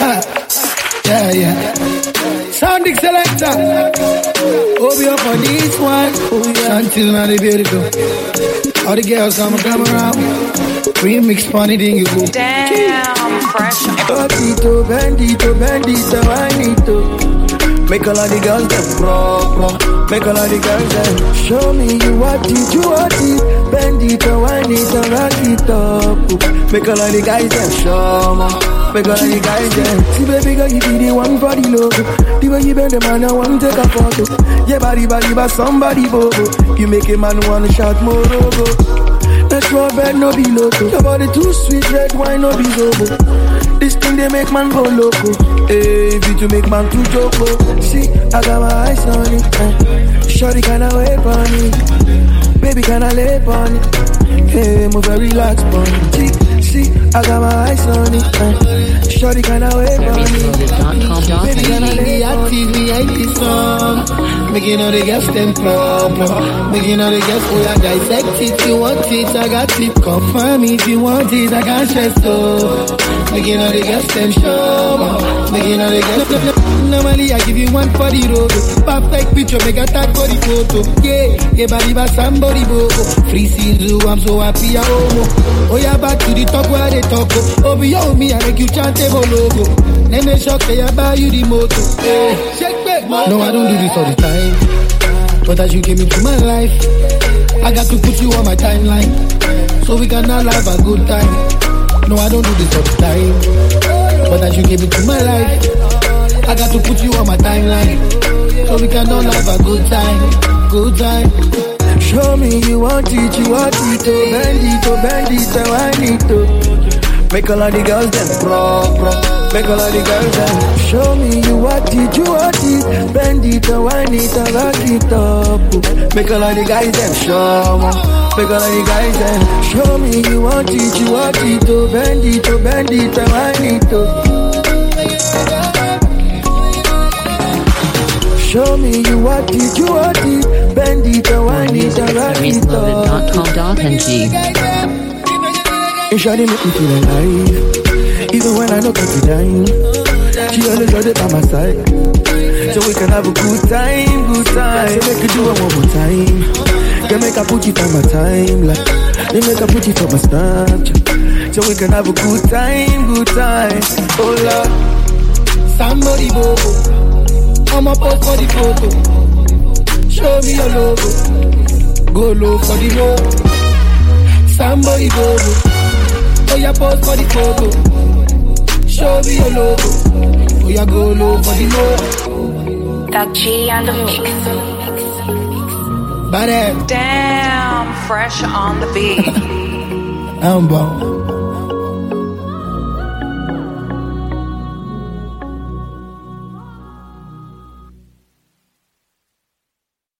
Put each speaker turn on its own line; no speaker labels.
Yeah. Sound selector. Oh, we up on this one. Oh, yeah. Until now, they beautiful. All the girls come around. Remix funny thing you go.
Damn, fresh.
Bandito, I need to. Make all of the girls them pro. Make all of the girls them. Show me you what it. Bandito, I need to rock it up. Make all of the guys them show me. Make all of the guys them. See baby girl, you be the one for the logo. The way you bend the man, I want to take a photo. Yeah, body, but somebody bobo. You make a man wanna shout more logo. That's your bed, no be loco. Your body too sweet, red wine, no be zobo. This thing they make man go loco. Hey, if you make man too joco. See, I got my eyes on it. Shorty kinda wait on it. Baby kinda lay on it. Hey, move very relaxed on it. See, I got my eyes on it. Shorty kinda wait on it. Baby kinda lay on it. Making all the girls them proper. Making all the girls who I dissect it. You want it, I got it. Confirm if you want it, I got stress so. Making all the girls them show. Making all the girls. Normally I give you one for the road. Perfect picture, make a tag for the photo. Yeah, body by somebody bogo. Free season, I'm so happy I homo. Oh yeah, back to the talk where they talk. Oh beyond me, I make you chant a logo. Then they shock, they buy you the motor. Shake back, no, I don't do this all the time. But as you came into my life, I got to put you on my timeline. So we can all have a good time. No, I don't do this all the time. But as you came into my life, I got to put you on my timeline. So we can all have a good time. Good time. Show me you want it. Bandito, I need to. Make all of the girls them pro. Make all of the girls them. Show me you want it. Bandito, I need to rock it up. Make all of the guys them show me. Make all of the guys them. Show me you want it. Bandito, I need to. Show me you want it. Bandito, I need to rock it up. And shawty make me feel alive. Even when I know got to dime. She always got it by my side. So we can have a good time. So make her do it one more time. Can make her put it on my timeline. They make her put it on my Snapchat. So we can have a good time. Oh Lord. Somebody bobo. I'ma post for the photo. Show me your logo. Go low for the logo. Somebody bobo. Oh, yeah, post for the photo. Show me your logo. Oh, yeah, go low for the logo.
That G on the mix.
Bad.
Damn, fresh on the beat.
I'm born.